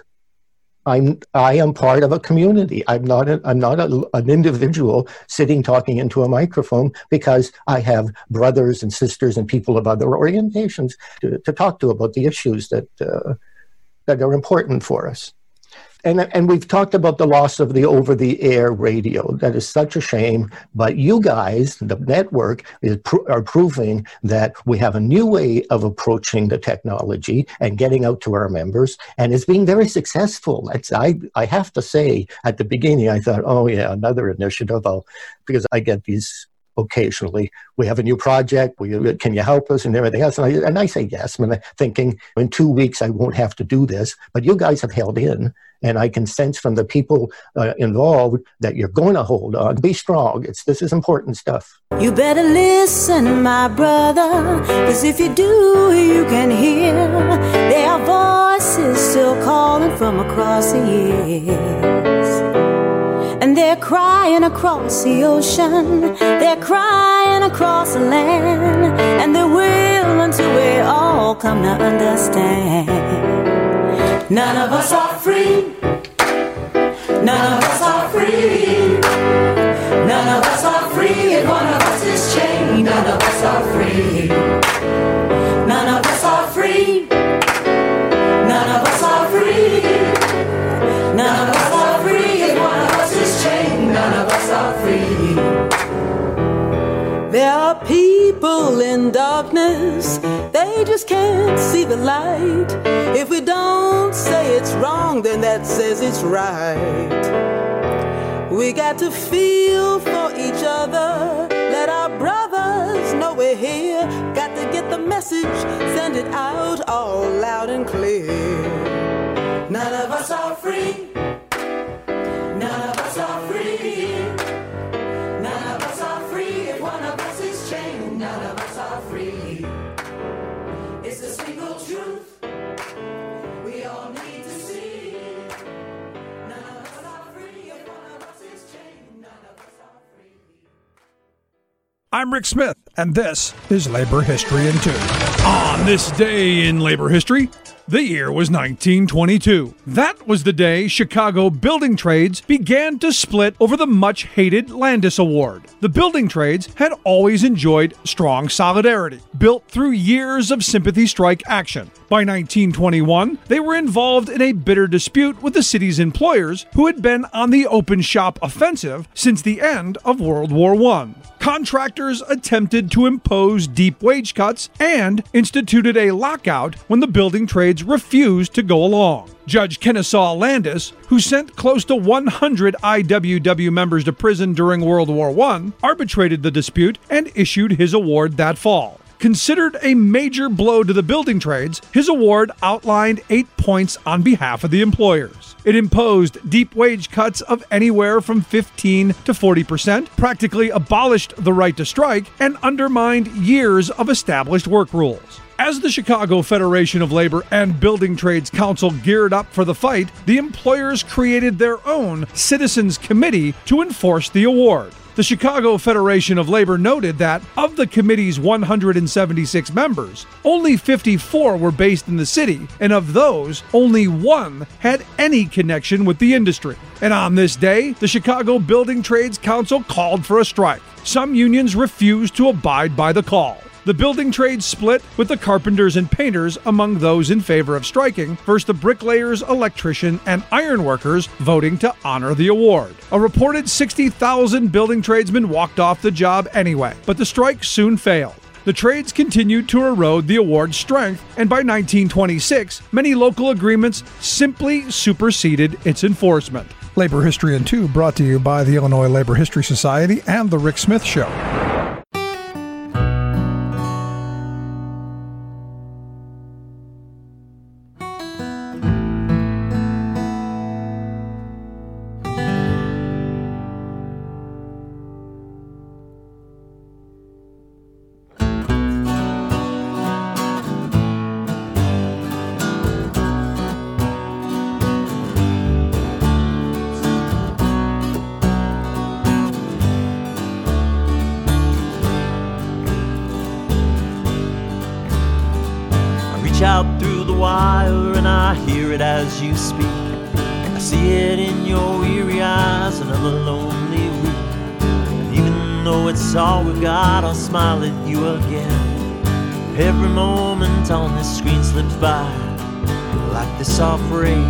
I'm I am part of a community. I'm not a, I'm not a, an individual sitting talking into a microphone, because I have brothers and sisters and people of other orientations to, to talk to about the issues that uh, that are important for us. And, and we've talked about the loss of the over-the-air radio. That is such a shame. But you guys, the network, is pro- are proving that we have a new way of approaching the technology and getting out to our members. And it's being very successful. It's, I, I have to say, at the beginning, I thought, oh, yeah, another initiative. I'll, because I get these occasionally. We have a new project. We, can you help us and everything else? And I, and I say yes, I'm thinking in two weeks I won't have to do this. But you guys have held in. And I can sense from the people uh, involved that you're going to hold on. Be strong. It's This is important stuff. You better listen, my brother, because if you do, you can hear there are voices still calling from across the years. And they're crying across the ocean, they're crying across the land, and they will until we all come to understand. None of us are free. None of us are free. None of us are free. And one of us is chained. None of us are free. None of us are free. None of us are free. None of us are free. And one of us is chained. None of us are free. There are people people in darkness, they just can't see the light. If we don't say it's wrong, then that says it's right. We got to feel for each other, let our brothers know we're here. Got to get the message, send it out all loud and clear. None of us are free. None of us are free. None of us are free. If one of us is chained, none of us are free. It's a single truth we all need to see. None of us are free. If one of us is chained, none of us are free. I'm Rick Smith, and this is Labor History in Two. On this day in labor history, the year was nineteen twenty-two. That was the day Chicago building trades began to split over the much-hated Landis Award. The building trades had always enjoyed strong solidarity, built through years of sympathy strike action. By nineteen twenty-one, they were involved in a bitter dispute with the city's employers, who had been on the open shop offensive since the end of World War One. Contractors attempted to impose deep wage cuts and instituted a lockout when the building trades refused to go along. Judge Kennesaw Landis, who sent close to one hundred I W W members to prison during World War One, arbitrated the dispute and issued his award that fall. Considered a major blow to the building trades, his award outlined eight points on behalf of the employers. It imposed deep wage cuts of anywhere from fifteen to forty percent, practically abolished the right to strike, and undermined years of established work rules. As the Chicago Federation of Labor and Building Trades Council geared up for the fight, the employers created their own Citizens Committee to enforce the award. The Chicago Federation of Labor noted that of the committee's one hundred seventy-six members, only fifty-four were based in the city, and of those, only one had any connection with the industry. And on this day, the Chicago Building Trades Council called for a strike. Some unions refused to abide by the call. The building trades split, with the carpenters and painters among those in favor of striking, versus the bricklayers, electrician, and ironworkers voting to honor the award. A reported sixty thousand building tradesmen walked off the job anyway, but the strike soon failed. The trades continued to erode the award's strength, and by nineteen twenty-six, many local agreements simply superseded its enforcement. Labor History in Two, brought to you by the Illinois Labor History Society and The Rick Smith Show. Out through the wire and I hear it as you speak. I see it in your weary eyes, another lonely week. And even though it's all we've got, I'll smile at you again. Every moment on this screen slips by like the soft rain.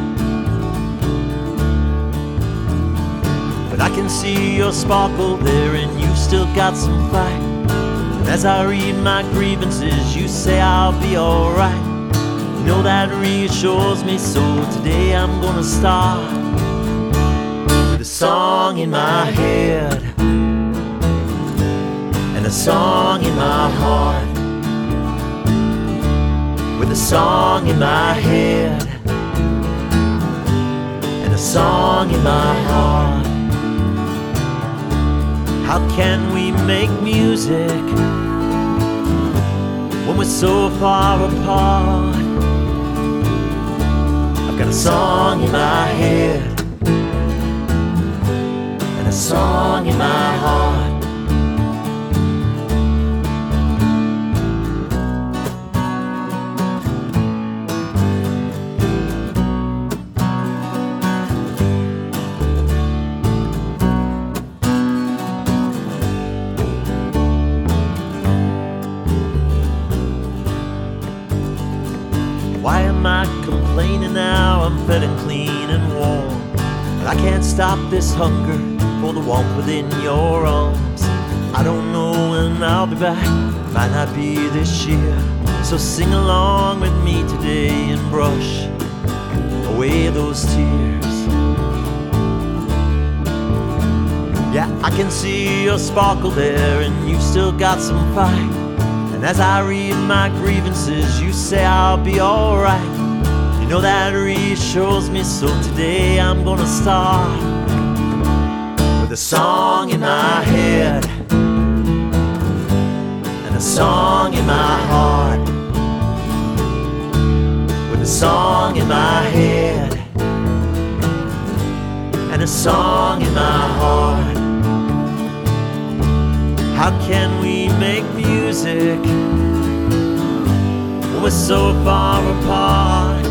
But I can see your sparkle there, and you've still got some fight. And as I read my grievances, you say I'll be alright. You know that reassures me, so today I'm gonna start with a song in my head and a song in my heart. With a song in my head and a song in my heart. How can we make music when we're so far apart? I've got a song in my head and a song in my heart. Why am I complaining now? I'm fed and clean and warm, but I can't stop this hunger for the warmth within your arms. I don't know when I'll be back, might not be this year. So sing along with me today and brush away those tears. Yeah, I can see your sparkle there, and you've still got some fight. And as I read my grievances, you say I'll be alright. You know that reassures me, so today I'm gonna start with a song in my head and a song in my heart. With a song in my head and a song in my heart. How can we make music when we're so far apart?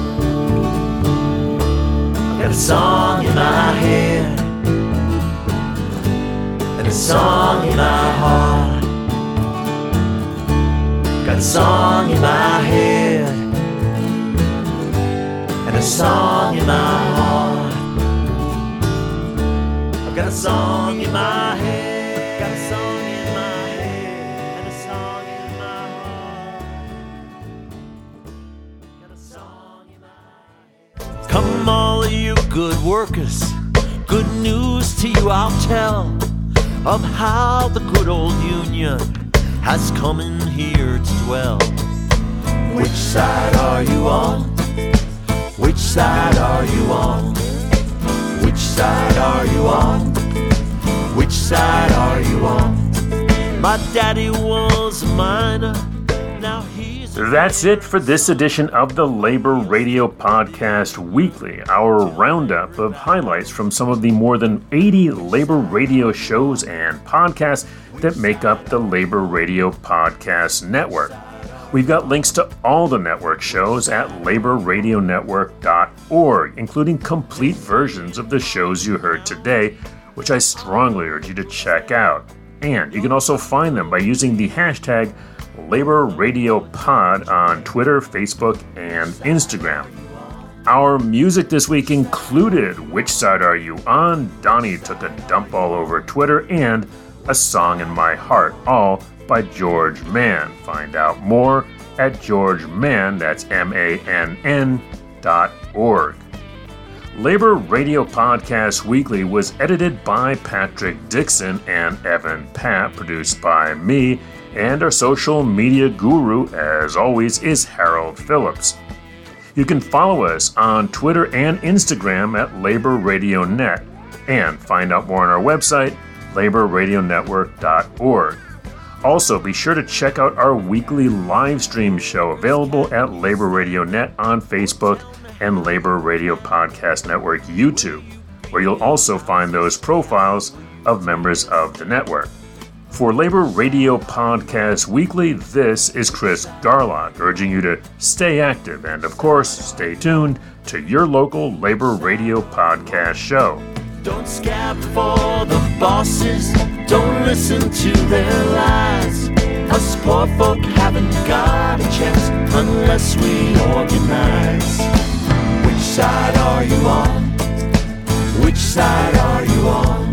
I've got a song in my head and a song in my heart. Got a song in my head and a song in my heart. I've got a song in my head, got a song in my head and a song in my heart. Got a song in my head. Come all of you good workers, good news to you I'll tell of how the good old union has come in here to dwell. Which side are you on? Which side are you on? Which side are you on? Which side are you on? My daddy was a miner, now he's... That's it for this edition of the Labor Radio Podcast Weekly, our roundup of highlights from some of the more than eighty labor radio shows and podcasts that make up the Labor Radio Podcast Network. We've got links to all the network shows at labor radio network dot org, including complete versions of the shows you heard today, which I strongly urge you to check out. And you can also find them by using the hashtag LaborRadioPod on Twitter, Facebook, and Instagram. Our music this week included Which Side Are You On? Donnie Took a Dump All Over Twitter, and A Song in My Heart, all by George Mann. Find out more at George Mann, that's M A N N dot org. Labor Radio Podcast Weekly was edited by Patrick Dixon and Evan Papp, produced by me, and our social media guru, as always, is Harold Phillips. You can follow us on Twitter and Instagram at Labor Radio Net, and find out more on our website, labor radio network dot org. Also, be sure to check out our weekly live stream show available at Labor Radio Net on Facebook and Labor Radio Podcast Network YouTube, where you'll also find those profiles of members of the network. For Labor Radio Podcast Weekly, this is Chris Garlock, urging you to stay active and, of course, stay tuned to your local Labor Radio Podcast show. Don't scab for the bosses, don't listen to their lies. Us poor folk haven't got a chance unless we organize. Which side are you on? Which side are you on?